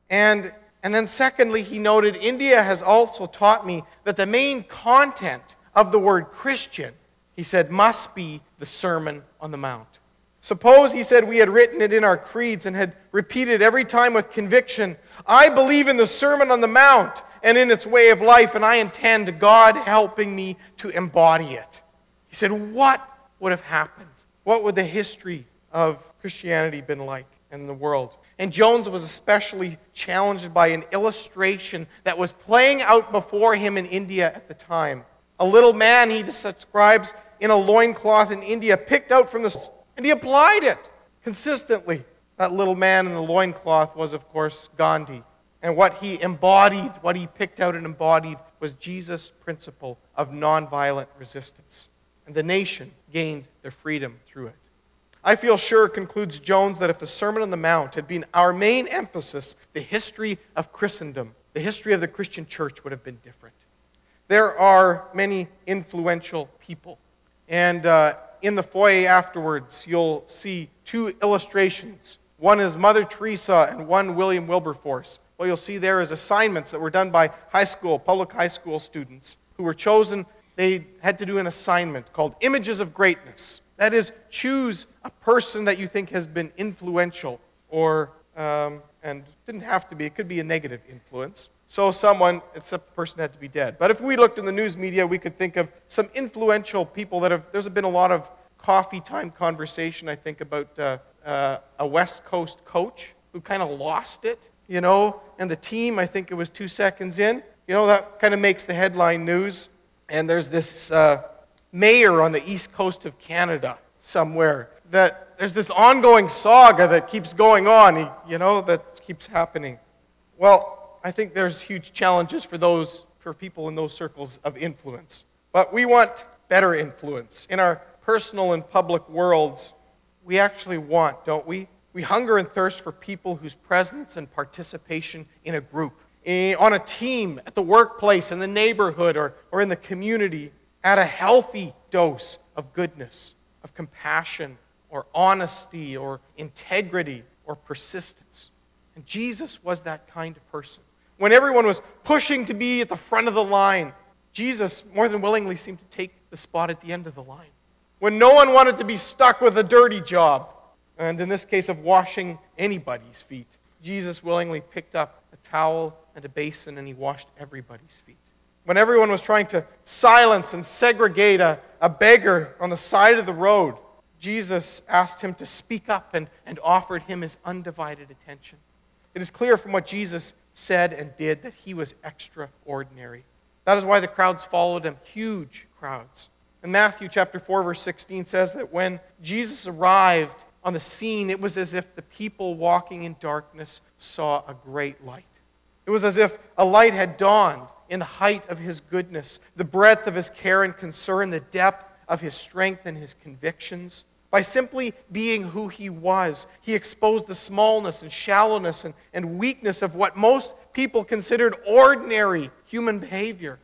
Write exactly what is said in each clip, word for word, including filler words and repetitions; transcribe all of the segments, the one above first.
And, and then secondly, he noted, India has also taught me that the main content of the word Christian, he said, must be the Sermon on the Mount. Suppose, he said, we had written it in our creeds and had repeated every time with conviction, I believe in the Sermon on the Mount and in its way of life, and I intend God helping me to embody it. He said, what would have happened? What would the history of Christianity been like in the world? And Jones was especially challenged by an illustration that was playing out before him in India at the time. A little man, he describes, in a loincloth in India, picked out from the... And he applied it consistently. That little man in the loincloth was, of course, Gandhi. And what he embodied, what he picked out and embodied, was Jesus' principle of nonviolent resistance. And the nation gained their freedom through it. I feel sure, concludes Jones, that if the Sermon on the Mount had been our main emphasis, the history of Christendom, the history of the Christian church would have been different. There are many influential people. And uh, in the foyer afterwards, you'll see two illustrations. One is Mother Teresa and one William Wilberforce. What you'll see there is assignments that were done by high school, public high school students who were chosen. They had to do an assignment called Images of Greatness. That is, choose a person that you think has been influential, or, um, and didn't have to be, it could be a negative influence. So someone, except the person had to be dead. But if we looked in the news media, we could think of some influential people that have, there's been a lot of coffee time conversation, I think, about uh, uh, a West Coast coach who kind of lost it, you know, and the team, I think it was two seconds in, you know, that kind of makes the headline news. And there's this uh, mayor on the east coast of Canada somewhere that there's this ongoing saga that keeps going on, you know, that keeps happening. Well, I think there's huge challenges for those, for people in those circles of influence. But we want better influence. In our personal and public worlds, we actually want, don't we? We hunger and thirst for people whose presence and participation in a group, on a team, at the workplace, in the neighborhood, or, or in the community, add a healthy dose of goodness, of compassion, or honesty, or integrity, or persistence. And Jesus was that kind of person. When everyone was pushing to be at the front of the line, Jesus more than willingly seemed to take the spot at the end of the line. When no one wanted to be stuck with a dirty job, and in this case of washing anybody's feet, Jesus willingly picked up a towel and a basin and he washed everybody's feet. When everyone was trying to silence and segregate a, a beggar on the side of the road, Jesus asked him to speak up and, and offered him his undivided attention. It is clear from what Jesus said and did that he was extraordinary. That is why the crowds followed him, huge crowds. And Matthew chapter four, verse sixteen says that when Jesus arrived on the scene, it was as if the people walking in darkness saw a great light. It was as if a light had dawned in the height of his goodness, the breadth of his care and concern, the depth of his strength and his convictions. By simply being who he was, he exposed the smallness and shallowness and, and weakness of what most people considered ordinary human behavior.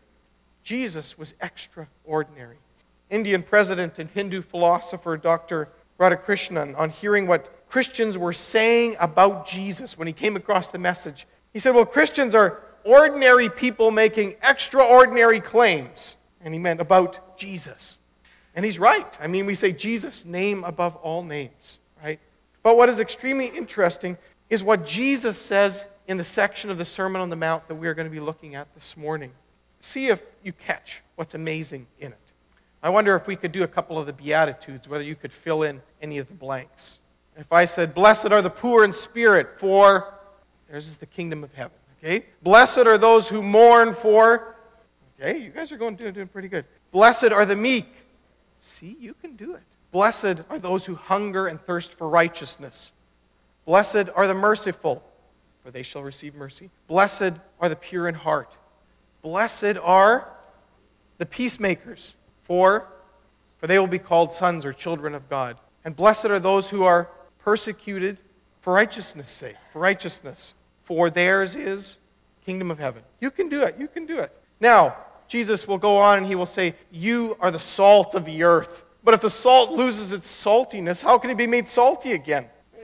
Jesus was extraordinary. Indian president and Hindu philosopher Doctor Radhakrishnan, on hearing what Christians were saying about Jesus when he came across the message, he said, well, Christians are ordinary people making extraordinary claims. And he meant about Jesus. And he's right. I mean, we say Jesus, name above all names, right? But what is extremely interesting is what Jesus says in the section of the Sermon on the Mount that we're going to be looking at this morning. See if you catch what's amazing in it. I wonder if we could do a couple of the Beatitudes, whether you could fill in any of the blanks. If I said, blessed are the poor in spirit, for theirs is the kingdom of heaven. Okay? Blessed are those who mourn, for, okay, you guys are going doing, doing pretty good. Blessed are the meek. See, you can do it. Blessed are those who hunger and thirst for righteousness. Blessed are the merciful, for they shall receive mercy. Blessed are the pure in heart. Blessed are the peacemakers, for, for they will be called sons or children of God. And blessed are those who are persecuted for righteousness' sake, for righteousness, for theirs is kingdom of heaven. You can do it. You can do it. Now, Jesus will go on and he will say, you are the salt of the earth. But if the salt loses its saltiness, how can it be made salty again?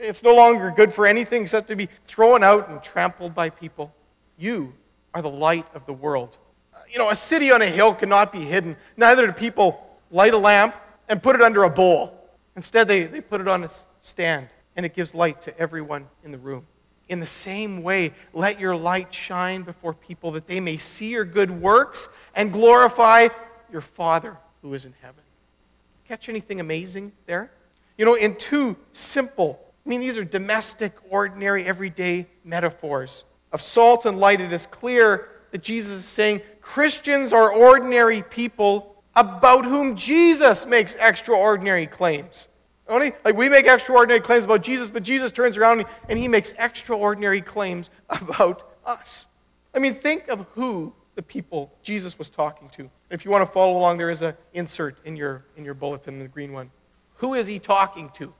it's no longer good for anything except to be thrown out and trampled by people. You are the light of the world. You know, a city on a hill cannot be hidden. Neither do people light a lamp and put it under a bowl. Instead, they, they put it on a stand, and it gives light to everyone in the room. In the same way, let your light shine before people that they may see your good works and glorify your Father who is in heaven. Catch anything amazing there? You know, in two simple, I mean, these are domestic, ordinary, everyday metaphors of salt and light. It is clear that Jesus is saying Christians are ordinary people about whom Jesus makes extraordinary claims. Only, like we make extraordinary claims about Jesus, but Jesus turns around and he makes extraordinary claims about us. I mean, think of who the people Jesus was talking to. If you want to follow along, there is an insert in your, in your bulletin, the green one. Who is he talking to?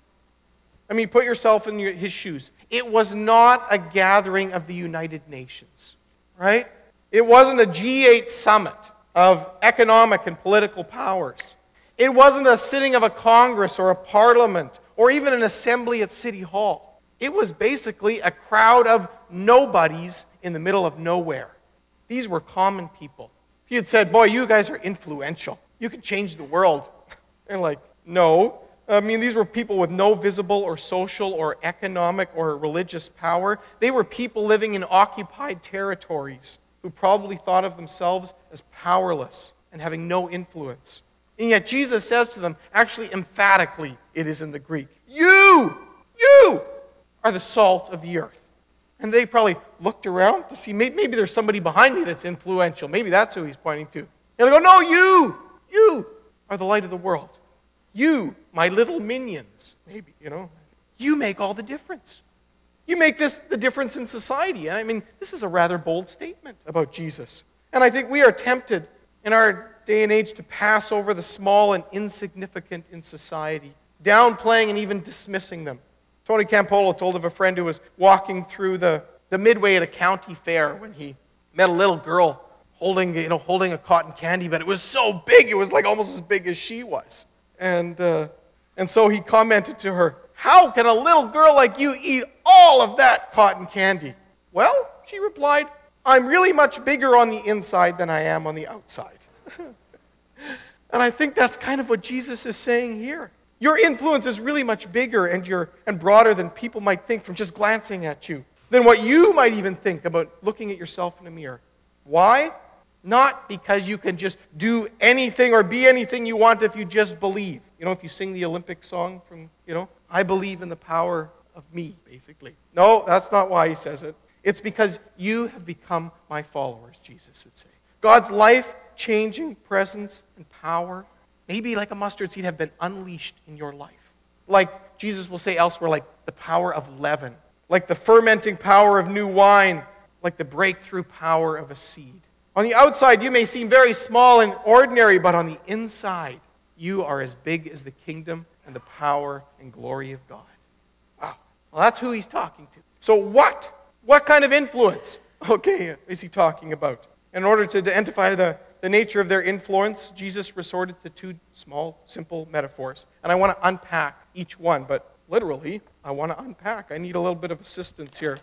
I mean, put yourself in your, his shoes. It was not a gathering of the United Nations, right? It wasn't a G eight summit of economic and political powers. It wasn't a sitting of a Congress or a parliament or even an assembly at City Hall. It was basically a crowd of nobodies in the middle of nowhere. These were common people. If you had said, boy, you guys are influential. You can change the world. They're like, no. I mean, these were people with no visible or social or economic or religious power. They were people living in occupied territories who probably thought of themselves as powerless and having no influence. And yet Jesus says to them, actually emphatically, it is in the Greek, you, you are the salt of the earth. And they probably looked around to see, maybe, maybe there's somebody behind me that's influential. Maybe that's who he's pointing to. And they go, no, you, you are the light of the world. You, my little minions, maybe, you know, you make all the difference. You make this the difference in society. I mean, this is a rather bold statement about Jesus. And I think we are tempted in our day and age to pass over the small and insignificant in society, downplaying and even dismissing them. Tony Campolo told of a friend who was walking through the, the midway at a county fair when he met a little girl holding, you know, holding a cotton candy, but it was so big, it was like almost as big as she was. And, uh, and so he commented to her, how can a little girl like you eat all of that cotton candy? Well, she replied, I'm really much bigger on the inside than I am on the outside. And I think that's kind of what Jesus is saying here. Your influence is really much bigger and, your, and broader than people might think from just glancing at you, than what you might even think about looking at yourself in a mirror. Why? Not because you can just do anything or be anything you want if you just believe. You know, if you sing the Olympic song from, you know, I believe in the power of me, basically. No, that's not why he says it. It's because you have become my followers, Jesus would say. God's life-changing presence and power, maybe like a mustard seed, have been unleashed in your life. Like Jesus will say elsewhere, like the power of leaven, like the fermenting power of new wine, like the breakthrough power of a seed. On the outside, you may seem very small and ordinary, but on the inside, you are as big as the kingdom and the power and glory of God. Wow. Well, that's who he's talking to. So what? What kind of influence, okay, is he talking about? In order to identify the, the nature of their influence, Jesus resorted to two small, simple metaphors. And I want to unpack each one, but literally, I want to unpack. I need a little bit of assistance here.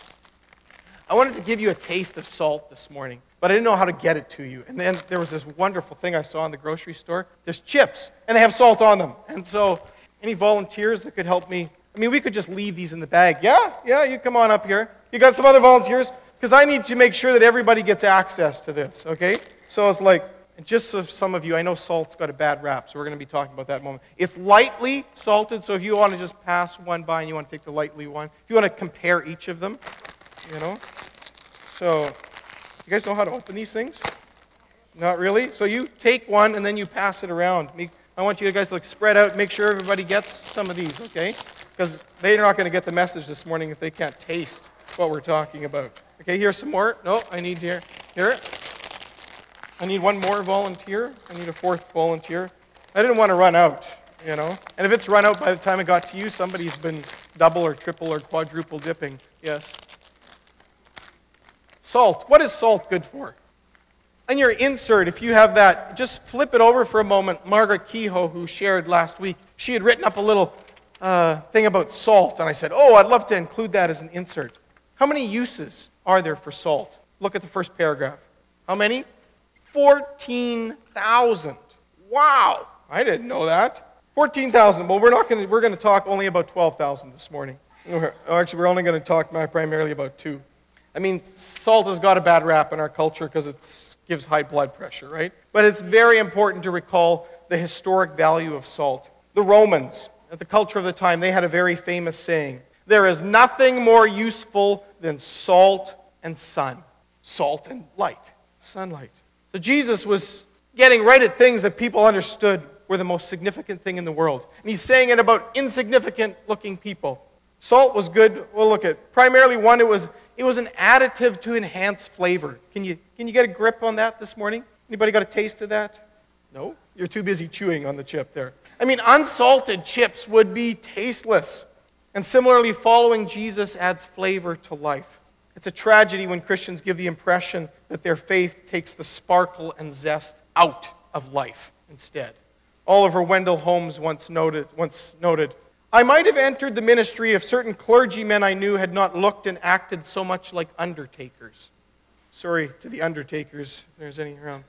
I wanted to give you a taste of salt this morning, but I didn't know how to get it to you. And then there was this wonderful thing I saw in the grocery store. There's chips, and they have salt on them. And so, any volunteers that could help me? I mean, we could just leave these in the bag. Yeah, yeah, you come on up here. You got some other volunteers? Because I need to make sure that everybody gets access to this, okay? So it's like, and just so some of you, I know salt's got a bad rap, so we're going to be talking about that in a moment. It's lightly salted, so if you want to just pass one by and you want to take the lightly one, if you want to compare each of them, you know. So, you guys know how to open these things? Not really? So you take one and then you pass it around. I want you guys to like spread out, make sure everybody gets some of these, okay? Because they're not going to get the message this morning if they can't taste what we're talking about. Okay, here's some more. No, I need here. Here. I need one more volunteer. I need a fourth volunteer. I didn't want to run out, you know. And if it's run out by the time it got to you, somebody's been double or triple or quadruple dipping. Yes. Salt. What is salt good for? On your insert, if you have that, just flip it over for a moment. Margaret Kehoe, who shared last week, she had written up a little uh, thing about salt, and I said, oh, I'd love to include that as an insert. How many uses are there for salt? Look at the first paragraph. How many? fourteen thousand. Wow, I didn't know that. fourteen thousand. Well, we're not going to, we're going to talk only about twelve thousand this morning. Actually, we're only going to talk primarily about two. I mean, salt has got a bad rap in our culture because it gives high blood pressure, right? But it's very important to recall the historic value of salt. The Romans, at the culture of the time, they had a very famous saying, there is nothing more useful than salt and sun. Salt and light, sunlight. So Jesus was getting right at things that people understood were the most significant thing in the world. And he's saying it about insignificant-looking people. Salt was good. We'll look at primarily one, it was it was an additive to enhance flavor. Can you can you get a grip on that this morning? Anybody got a taste of that? No? You're too busy chewing on the chip there. I mean, unsalted chips would be tasteless. And similarly, following Jesus adds flavor to life. It's a tragedy when Christians give the impression that their faith takes the sparkle and zest out of life instead. Oliver Wendell Holmes once noted, once noted, I might have entered the ministry if certain clergymen I knew had not looked and acted so much like undertakers. Sorry to the undertakers, if there's any around.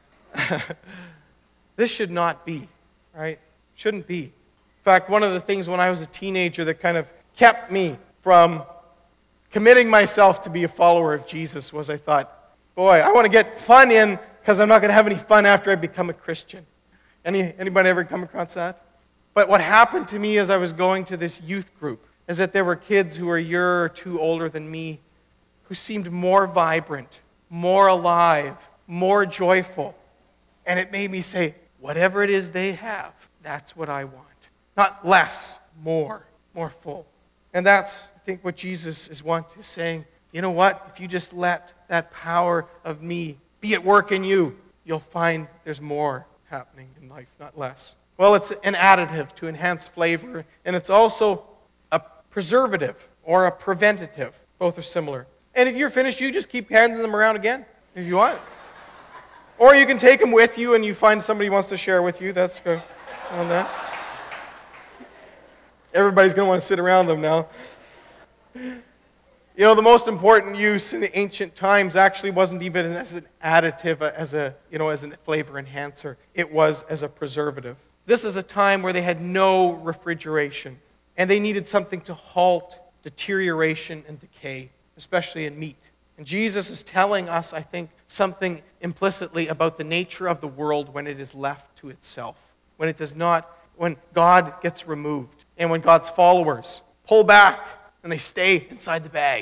This should not be, right? Shouldn't be. In fact, one of the things when I was a teenager that kind of kept me from committing myself to be a follower of Jesus was I thought, boy, I want to get fun in because I'm not going to have any fun after I become a Christian. Any, anybody ever come across that? But what happened to me as I was going to this youth group is that there were kids who were a year or two older than me who seemed more vibrant, more alive, more joyful. And it made me say, whatever it is they have, that's what I want. Not less, more, more full. And that's, I think, what Jesus is wanting, saying, you know what? If you just let that power of me be at work in you, you'll find there's more happening in life, not less. Well, it's an additive to enhance flavor, and it's also a preservative or a preventative. Both are similar. And if you're finished, you just keep handing them around again if you want. Or you can take them with you and you find somebody who wants to share with you. That's good on that. Everybody's going to want to sit around them now. You know, the most important use in the ancient times actually wasn't even as an additive, as a, you know, as a flavor enhancer. It was as a preservative. This is a time where they had no refrigeration, and they needed something to halt deterioration and decay, especially in meat. And Jesus is telling us, I think, something implicitly about the nature of the world when it is left to itself, when it does not, when God gets removed, and when God's followers pull back and they stay inside the bag.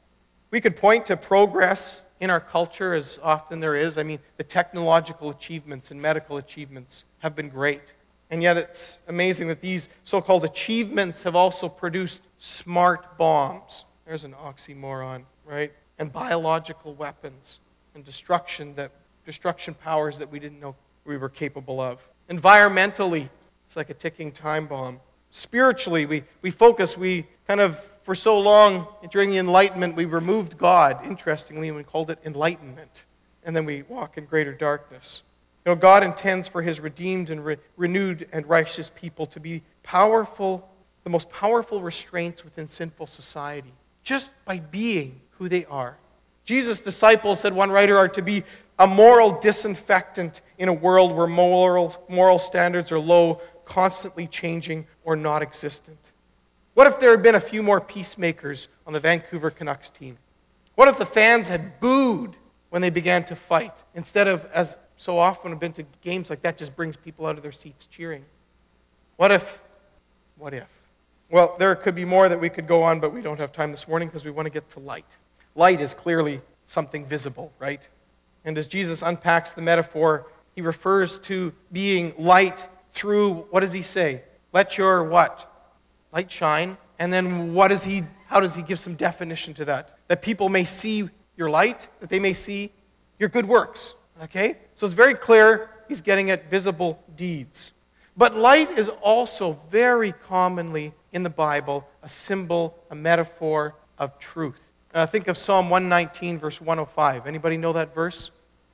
We could point to progress in our culture, as often there is. I mean, the technological achievements and medical achievements have been great. And yet it's amazing that these so-called achievements have also produced smart bombs. There's an oxymoron, right? And biological weapons and destruction that destruction powers that we didn't know we were capable of. Environmentally, it's like a ticking time bomb. Spiritually, we, we focus, we kind of, for so long during the Enlightenment, we removed God, interestingly, and we called it enlightenment. And then we walk in greater darkness. You know, God intends for his redeemed and re- renewed and righteous people to be powerful, the most powerful restraints within sinful society, just by being who they are. Jesus' disciples, said one writer, are to be a moral disinfectant in a world where moral, moral standards are low, constantly changing, or not existent. What if there had been a few more peacemakers on the Vancouver Canucks team? What if the fans had booed when they began to fight, instead of, as so often have been to games like that, just brings people out of their seats cheering? What if? What if? Well, there could be more that we could go on, but we don't have time this morning because we want to get to light. Light is clearly something visible, right? And as Jesus unpacks the metaphor, he refers to being light through, what does he say? Let your what? Light shine. And then what does he, how does he give some definition to that? That people may see your light, that they may see your good works. Okay? So it's very clear he's getting at visible deeds. But light is also very commonly in the Bible a symbol, a metaphor of truth. Uh, think of Psalm one nineteen, verse one oh five. Anybody know that verse?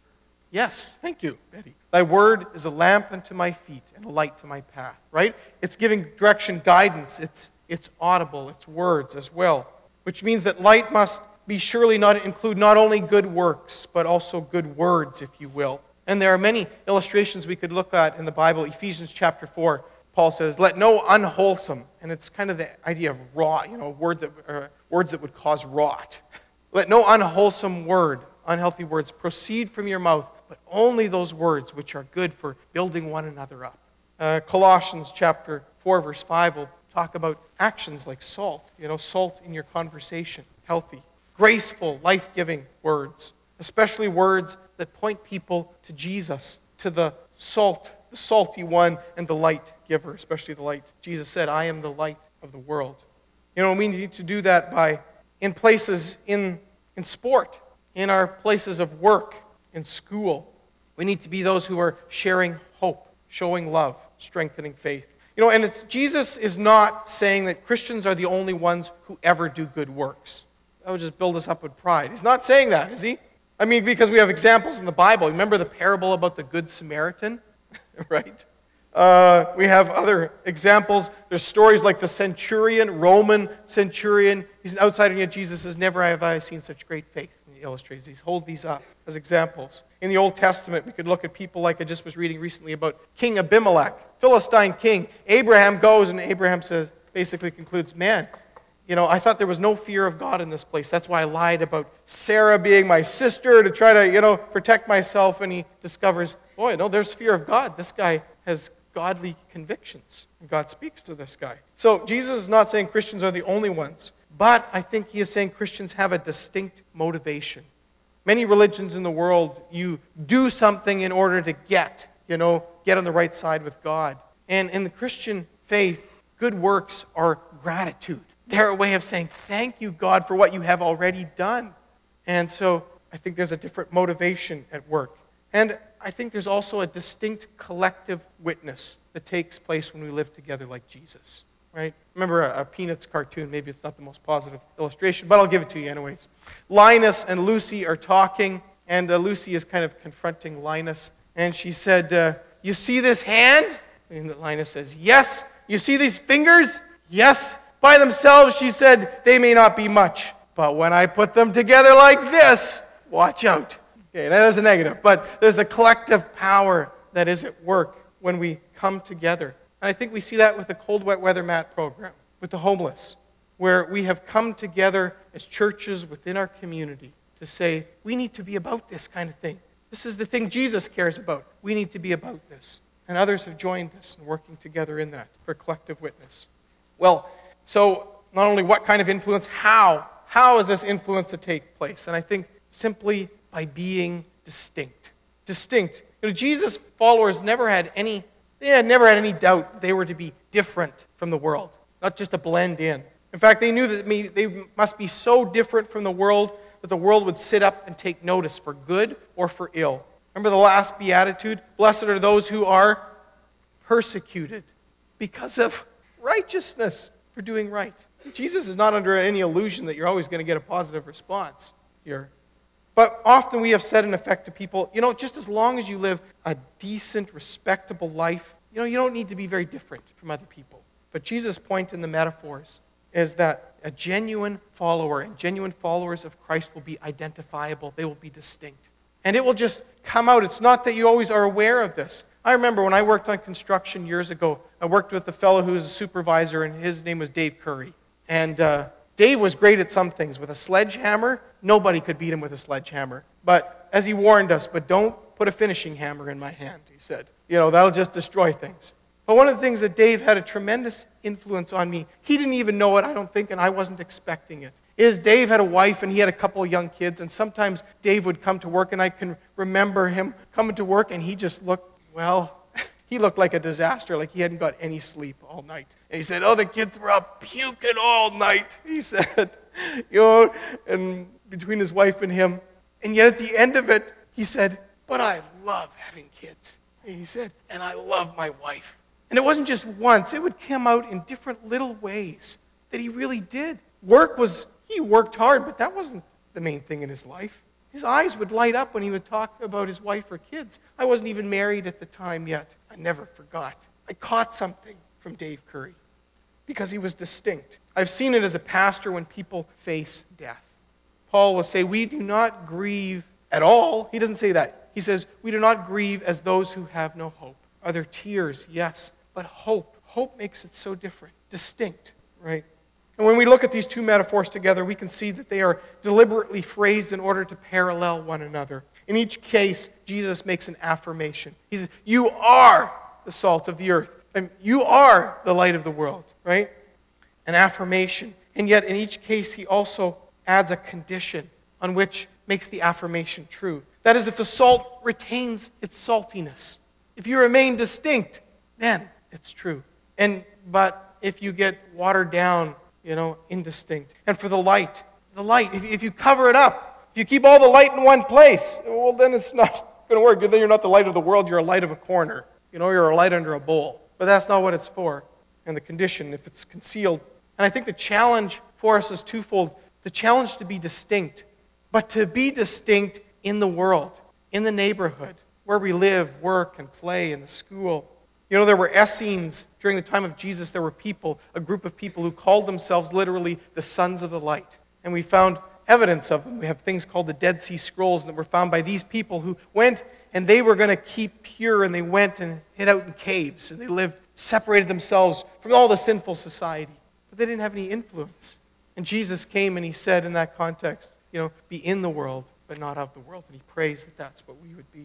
Yes, thank you, Betty. Thy word is a lamp unto my feet and a light to my path, right? It's giving direction, guidance. It's, it's audible, it's words as well, which means that light must be surely not include not only good works, but also good words, if you will. And there are many illustrations we could look at in the Bible. Ephesians chapter four, Paul says, let no unwholesome, and it's kind of the idea of rot, you know, word that, uh, words that would cause rot. Let no unwholesome word, unhealthy words, proceed from your mouth, but only those words which are good for building one another up. Uh, Colossians chapter four, verse five will talk about actions like salt, you know, salt in your conversation, healthy, graceful, life-giving words, especially words that point people to Jesus, to the salt, the salty one, and the light giver, especially the light. Jesus said, I am the light of the world. You know, we need to do that by, in places, in, in sport, in our places of work, in school. We need to be those who are sharing hope, showing love, strengthening faith. You know, and it's, Jesus is not saying that Christians are the only ones who ever do good works. That would just build us up with pride. He's not saying that, is he? I mean, because we have examples in the Bible. Remember the parable about the Good Samaritan? Right? Uh, we have other examples. There's stories like the centurion, Roman centurion. He's an outsider, and yet Jesus says, never have I seen such great faith. And he illustrates these. Hold these up as examples. In the Old Testament, we could look at people like I just was reading recently about King Abimelech, Philistine king. Abraham goes, and Abraham says, basically concludes, man, you know, I thought there was no fear of God in this place. That's why I lied about Sarah being my sister to try to, you know, protect myself. And he discovers, boy, no, there's fear of God. This guy has godly convictions. And God speaks to this guy. So Jesus is not saying Christians are the only ones. But I think he is saying Christians have a distinct motivation. Many religions in the world, you do something in order to get, you know, get on the right side with God. And in the Christian faith, good works are gratitude. They're a way of saying, thank you, God, for what you have already done. And so I think there's a different motivation at work. And I think there's also a distinct collective witness that takes place when we live together like Jesus. Right? Remember a, a Peanuts cartoon. Maybe it's not the most positive illustration, but I'll give it to you anyways. Linus and Lucy are talking, and uh, Lucy is kind of confronting Linus. And she said, uh, you see this hand? And Linus says, yes. You see these fingers? Yes. By themselves, she said, they may not be much. But when I put them together like this, watch out. Okay, now there's a negative. But there's the collective power that is at work when we come together. And I think we see that with the Cold Wet Weather Mat program, with the homeless, where we have come together as churches within our community to say, we need to be about this kind of thing. This is the thing Jesus cares about. We need to be about this. And others have joined us in working together in that for collective witness. Well, so not only what kind of influence, how? How is this influence to take place? And I think simply by being distinct. Distinct. You know, Jesus' followers never had any, they had never had any doubt they were to be different from the world, not just to blend in. In fact, they knew that they must be so different from the world that the world would sit up and take notice for good or for ill. Remember the last beatitude? Blessed are those who are persecuted because of righteousness, for doing right. Jesus is not under any illusion that you're always going to get a positive response here. But often we have said in effect to people, you know, just as long as you live a decent, respectable life, you know, you don't need to be very different from other people. But Jesus' point in the metaphors is that a genuine follower and genuine followers of Christ will be identifiable. They will be distinct. And it will just come out. It's not that you always are aware of this. I remember when I worked on construction years ago, I worked with a fellow who was a supervisor, and his name was Dave Curry. And uh, Dave was great at some things. With a sledgehammer, nobody could beat him with a sledgehammer. But as he warned us, but don't put a finishing hammer in my hand, he said. You know, that'll just destroy things. But one of the things that Dave had a tremendous influence on me, he didn't even know it, I don't think, and I wasn't expecting it, is Dave had a wife and he had a couple of young kids, and sometimes Dave would come to work, and I can remember him coming to work, and he just looked, well, he looked like a disaster, like he hadn't got any sleep all night. And he said, oh, the kids were up puking all night, he said, you know, and between his wife and him. And yet at the end of it, he said, but I love having kids. And he said, and I love my wife. And it wasn't just once, it would come out in different little ways that he really did. Work was, he worked hard, but that wasn't the main thing in his life. His eyes would light up when he would talk about his wife or kids. I wasn't even married at the time yet. I never forgot. I caught something from Dave Curry. because he was distinct. I've seen it as a pastor when people face death. Paul will say, we do not grieve at all. He doesn't say that. He says, we do not grieve as those who have no hope. Are there tears? Yes. But hope. Hope makes it so different, distinct, right? And when we look at these two metaphors together, we can see that they are deliberately phrased in order to parallel one another. In each case, Jesus makes an affirmation. He says, you are the salt of the earth. And you are the light of the world, right? An affirmation. And yet, in each case, he also adds a condition on which makes the affirmation true. That is, if the salt retains its saltiness. If you remain distinct, then it's true. And but if you get watered down, you know, indistinct. And for the light, the light, if, if you cover it up, if you keep all the light in one place, well, then it's not going to work. Then you're not the light of the world, you're a light of a corner. You know, you're a light under a bowl. But that's not what it's for. And the condition, if it's concealed. And I think the challenge for us is twofold. The challenge to be distinct, but to be distinct in the world, in the neighborhood, where we live, work, and play, in the school. You know, there were Essenes during the time of Jesus. There were people, a group of people who called themselves literally the sons of the light. And we found evidence of them. We have things called the Dead Sea Scrolls that were found by these people who went and they were going to keep pure, and they went and hid out in caves, and they lived, separated themselves from all the sinful society. But they didn't have any influence. And Jesus came and he said in that context, you know, be in the world, but not of the world. And he prays that that's what we would be.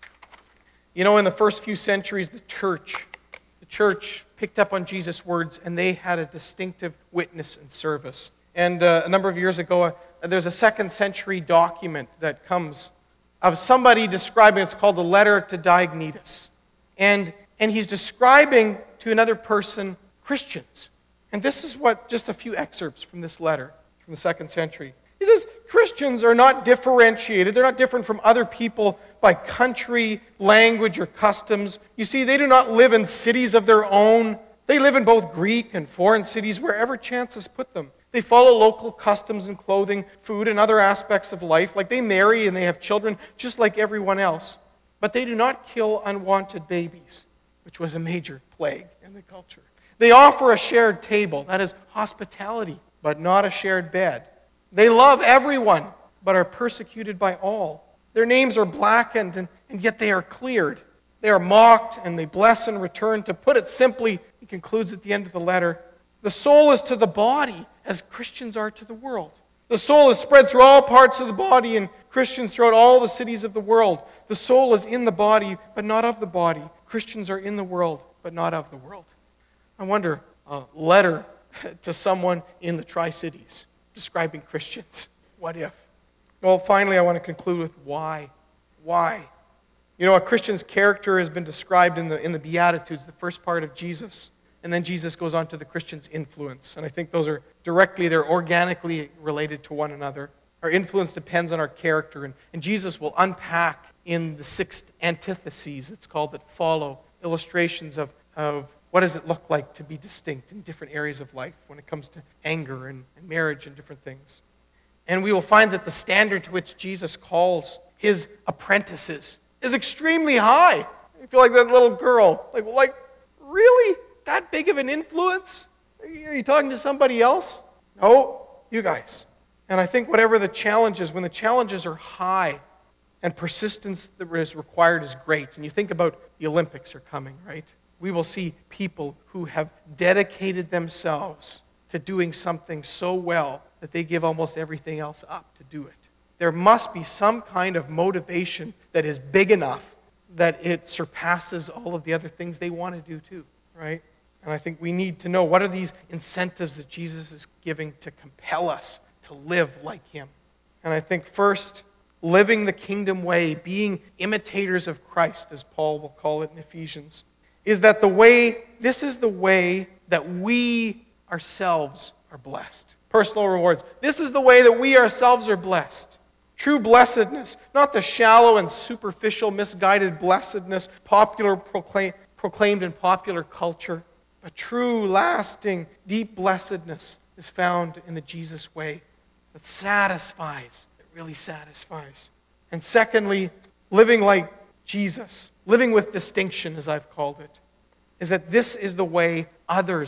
You know, in the first few centuries, the church, the church picked up on Jesus' words, and they had a distinctive witness and service. And uh, a number of years ago, uh, there's a second century document that comes of somebody describing, it's called the Letter to Diognetus. And, and he's describing to another person Christians. And this is what, just a few excerpts from this letter from the second century. He says, Christians are not differentiated. They're not different from other people by country, language, or customs. You see, they do not live in cities of their own. They live in both Greek and foreign cities, wherever chance has put them. They follow local customs and clothing, food, and other aspects of life. Like they marry and they have children just like everyone else. But they do not kill unwanted babies, which was a major plague in the culture. They offer a shared table, that is hospitality, but not a shared bed. They love everyone, but are persecuted by all. Their names are blackened, and, and yet they are cleared. They are mocked, and they bless in return. To put it simply, he concludes at the end of the letter, the soul is to the body as Christians are to the world. The soul is spread through all parts of the body, and Christians throughout all the cities of the world. The soul is in the body, but not of the body. Christians are in the world, but not of the world. I wonder, a letter to someone in the Tri-Cities describing Christians. What if? Well, finally, I want to conclude with why. Why? You know, a Christian's character has been described in the, in the Beatitudes, the first part of Jesus. And then Jesus goes on to the Christian's influence. And I think those are directly, they're organically related to one another. Our influence depends on our character. And, and Jesus will unpack in the six antitheses, it's called, that follow illustrations of, of what does it look like to be distinct in different areas of life when it comes to anger and, and marriage and different things. And we will find that the standard to which Jesus calls his apprentices is extremely high. I feel like that little girl. Like, like really? That big of an influence? Are you talking to somebody else? No, you guys. And I think whatever the challenge is, when the challenges are high and persistence that is required is great, and you think about the Olympics are coming, right? We will see people who have dedicated themselves to doing something so well that they give almost everything else up to do it. There must be some kind of motivation that is big enough that it surpasses all of the other things they want to do too, right? And I think we need to know, what are these incentives that Jesus is giving to compel us to live like him? And I think first, living the kingdom way, being imitators of Christ, as Paul will call it in Ephesians, is that the way, this is the way that we ourselves are blessed. Personal rewards. This is the way that we ourselves are blessed. True blessedness, not the shallow and superficial, misguided blessedness popular proclaim, proclaimed in popular culture, but true, lasting, deep blessedness is found in the Jesus way that satisfies, that really satisfies. And secondly, living like Jesus, living with distinction, as I've called it, is that this is the way others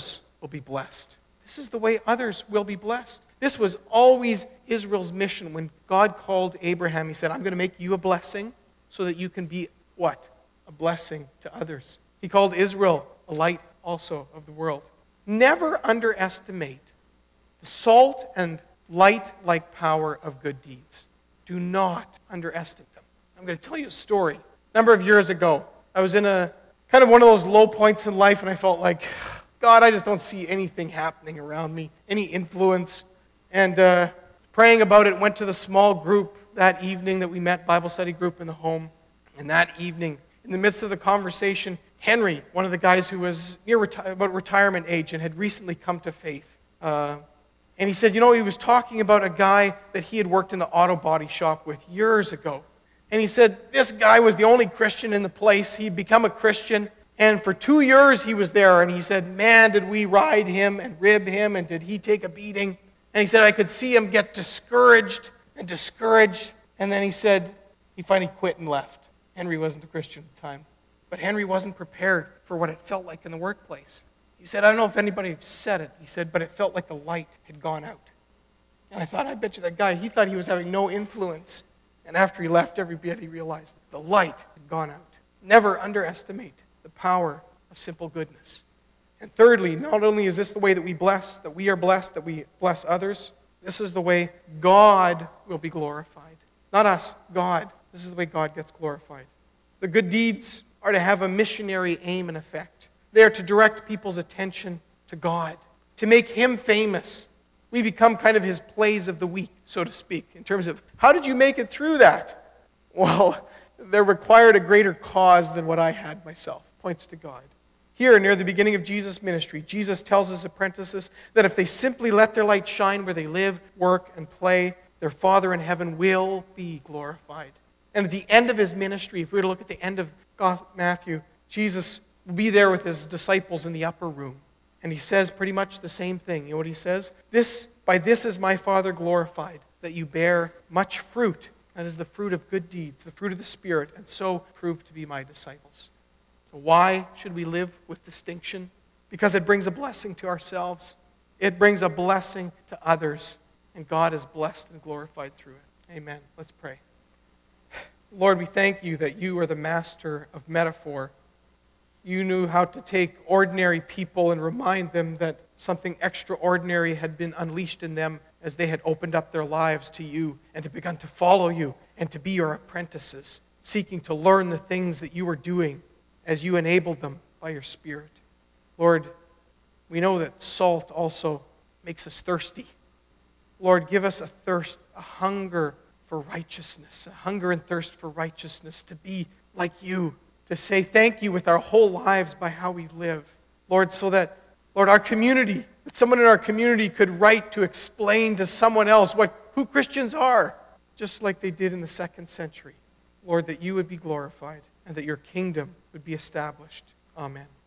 will be blessed. This is the way others will be blessed. This was always Israel's mission. When God called Abraham, he said, I'm going to make you a blessing so that you can be what? A blessing to others. He called Israel a light also of the world. Never underestimate the salt and light-like power of good deeds. Do not underestimate them. I'm going to tell you a story. A number of years ago, I was in a kind of one of those low points in life, and I felt like, God, I just don't see anything happening around me, any influence. And uh, praying about it, went to the small group that evening that we met, Bible study group in the home. And that evening, in the midst of the conversation, Henry, one of the guys who was near reti- about retirement age and had recently come to faith, uh, and he said, you know, he was talking about a guy that he had worked in the auto body shop with years ago. And he said, this guy was the only Christian in the place. He'd become a Christian. And for two years he was there, and he said, man, did we ride him and rib him, and did he take a beating? And he said, I could see him get discouraged and discouraged. And then he said, he finally quit and left. Henry wasn't a Christian at the time. But Henry wasn't prepared for what it felt like in the workplace. He said, I don't know if anybody said it. He said, but it felt like the light had gone out. And I thought, I bet you that guy, he thought he was having no influence. And after he left, everybody realized the light had gone out. Never underestimate the power of simple goodness. And thirdly, not only is this the way that we bless, that we are blessed, that we bless others, this is the way God will be glorified. Not us, God. This is the way God gets glorified. The good deeds are to have a missionary aim and effect. They are to direct people's attention to God, to make Him famous. We become kind of His plays of the week, so to speak, in terms of, how did you make it through that? Well, they required a greater cause than what I had myself. Points to God. Here, near the beginning of Jesus' ministry, Jesus tells His apprentices that if they simply let their light shine where they live, work, and play, their Father in heaven will be glorified. And at the end of His ministry, if we were to look at the end of Matthew, Jesus will be there with His disciples in the upper room. And He says pretty much the same thing. You know what He says? This, by this is my Father glorified, that you bear much fruit. That is the fruit of good deeds, the fruit of the Spirit, and so prove to be my disciples. So why should we live with distinction? Because it brings a blessing to ourselves. It brings a blessing to others. And God is blessed and glorified through it. Amen. Let's pray. Lord, we thank You that You are the master of metaphor. You knew how to take ordinary people and remind them that something extraordinary had been unleashed in them as they had opened up their lives to You and to begun to follow You and to be Your apprentices, seeking to learn the things that You were doing as You enabled them by Your Spirit. Lord, we know that salt also makes us thirsty. Lord, give us a thirst, a hunger for righteousness, a hunger and thirst for righteousness, to be like You, to say thank You with our whole lives by how we live. Lord, so that, Lord, our community, that someone in our community could write to explain to someone else what who Christians are, just like they did in the second century. Lord, that You would be glorified and that Your kingdom would be established. Amen.